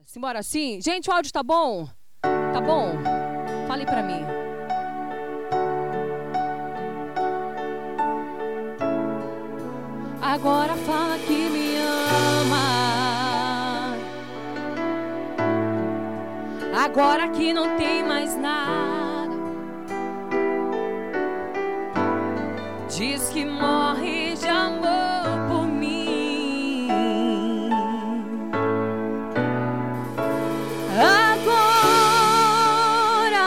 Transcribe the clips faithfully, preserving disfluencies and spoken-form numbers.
Simbora assim? Gente, o áudio tá bom? Tá bom? Fale pra mim. Agora fala que me ama. Agora que não tem mais nada. Diz que morre de amor por mim. Agora,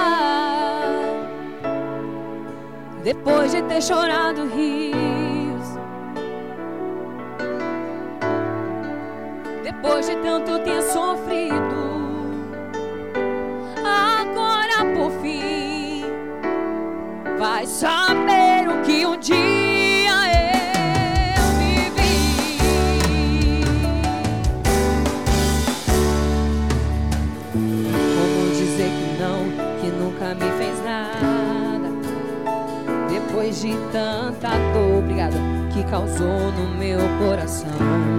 depois de ter chorado rios, depois de tanto ter sofrido, agora por fim vai saber o que um dia eu vivi. Como dizer que não, que nunca me fez nada, depois de tanta dor, obrigada, que causou no meu coração.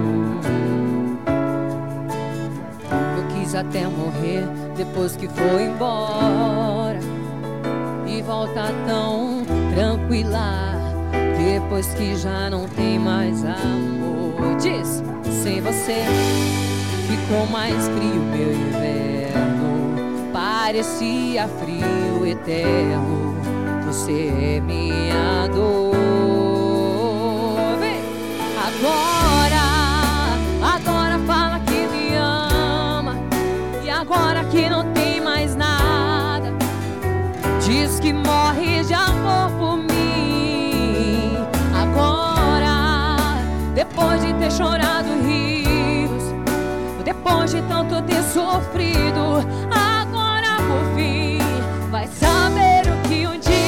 Eu quis até morrer depois que foi embora, e volta tão tranquila depois que já não tem mais amor. Diz, sem você ficou mais frio meu inverno, parecia frio eterno. Você é minha dor. Vem! Agora, agora fala que me ama, e agora que não tem mais nada, diz que morre de amor por mim. Agora, depois de ter chorado rios, depois de tanto ter sofrido, agora por fim vai saber o que um dia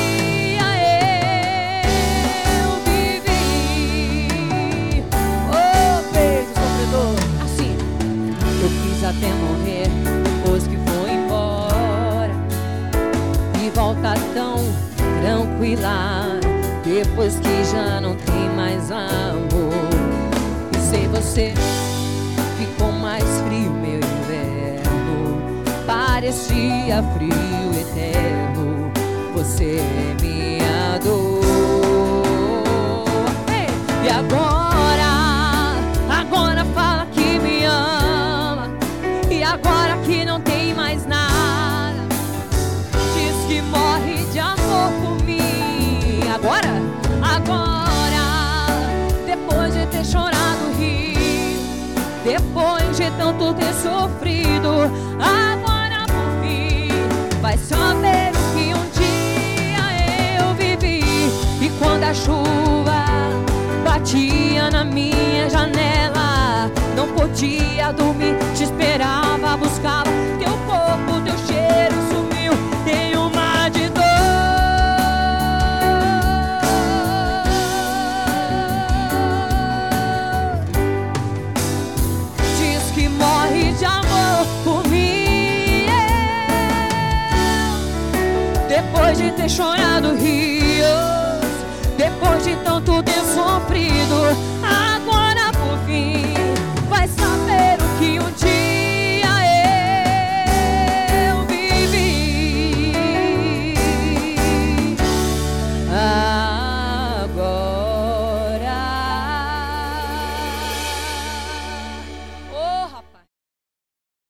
eu vivi. Oh, beijo sofredor. Assim, eu quis até morrer depois que foi embora, e volta tão tranquila depois que já não tem mais amor. E sem você ficou mais frio meu inverno, parecia frio eterno. Você é minha dor. E agora, agora fala que me ama, e agora que não tem mais nada, diz que morre de amor por mim. Agora, agora, depois de ter chorado rir, depois de tanto ter sofrido, agora por fim vai saber o que um dia eu vivi. E quando a chuva batia na minha janela, não podia dormir, te esperava, buscava teu corpo, teu cheiro sumiu, tem uma de dor. Diz que morre de amor por mim. Depois de ter chorado